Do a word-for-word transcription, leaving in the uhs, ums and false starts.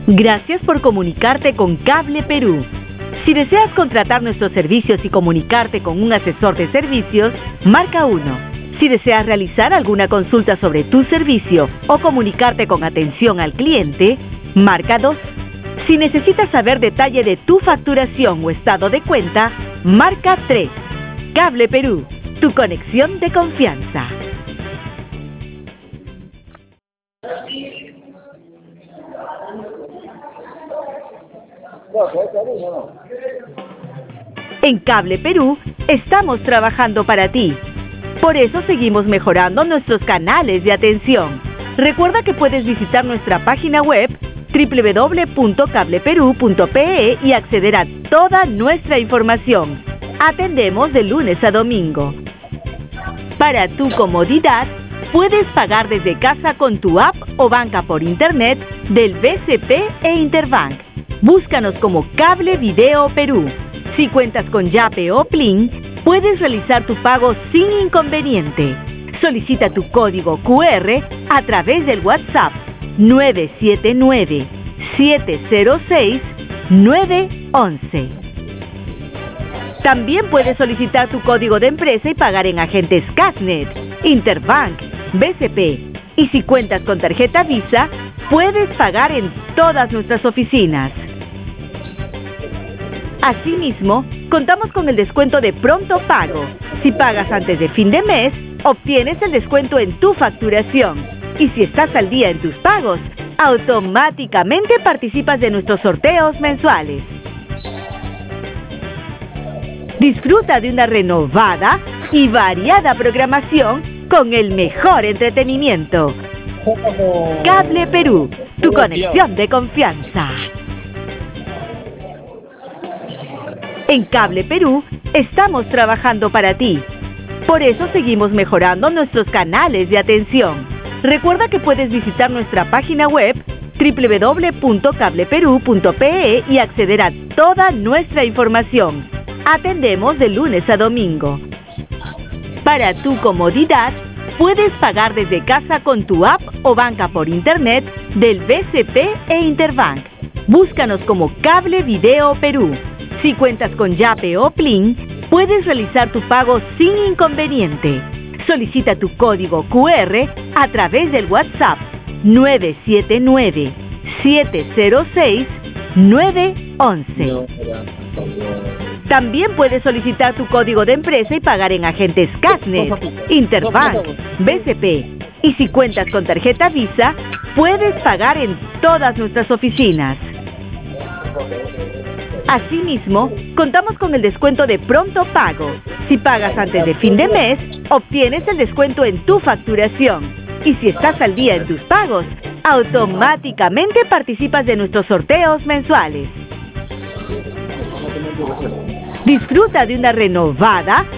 Gracias por comunicarte con Cable Perú. Si deseas contratar nuestros servicios y comunicarte con un asesor de servicios, marca uno. Si deseas realizar alguna consulta sobre tu servicio o comunicarte con atención al cliente, marca dos. Si necesitas saber detalle de tu facturación o estado de cuenta, marca tres. Cable Perú, tu conexión de confianza. En Cable Perú estamos trabajando para ti. Por eso seguimos mejorando nuestros canales de atención. Recuerda que puedes visitar nuestra página web doble u doble u doble u punto cable perú punto pe e y acceder a toda nuestra información. Atendemos de lunes a domingo. Para tu comodidad, puedes pagar desde casa con tu app o banca por internet del B C P e Interbank. Búscanos como Cable Video Perú. Si cuentas con Yape o Plin, puedes realizar tu pago sin inconveniente. Solicita tu código cu erre a través del WhatsApp nueve siete nueve, siete cero seis, nueve once. También puedes solicitar tu código de empresa y pagar en agentes Casnet, Interbank, B C P. Y si cuentas con tarjeta Visa, puedes pagar en todas nuestras oficinas. Asimismo, contamos con el descuento de pronto pago. Si pagas antes de fin de mes, obtienes el descuento en tu facturación. Y si estás al día en tus pagos, automáticamente participas de nuestros sorteos mensuales. Disfruta de una renovada y variada programación con el mejor entretenimiento. Cable Perú, tu conexión de confianza. En Cable Perú estamos trabajando para ti. Por eso seguimos mejorando nuestros canales de atención. Recuerda que puedes visitar nuestra página web doble u doble u doble u punto cable perú punto pe e y acceder a toda nuestra información. Atendemos de lunes a domingo. Para tu comodidad, puedes pagar desde casa con tu app o banca por internet del B C P e Interbank. Búscanos como Cable Video Perú. Si cuentas con Yape o Plin, puedes realizar tu pago sin inconveniente. Solicita tu código cu erre a través del WhatsApp nueve siete nueve, siete cero seis, nueve once. También puedes solicitar tu código de empresa y pagar en agentes Casnet, Interbank, B C P. Y si cuentas con tarjeta Visa, puedes pagar en todas nuestras oficinas. Asimismo, contamos con el descuento de pronto pago. Si pagas antes de fin de mes, obtienes el descuento en tu facturación. Y si estás al día en tus pagos, automáticamente participas de nuestros sorteos mensuales. Disfruta de una renovada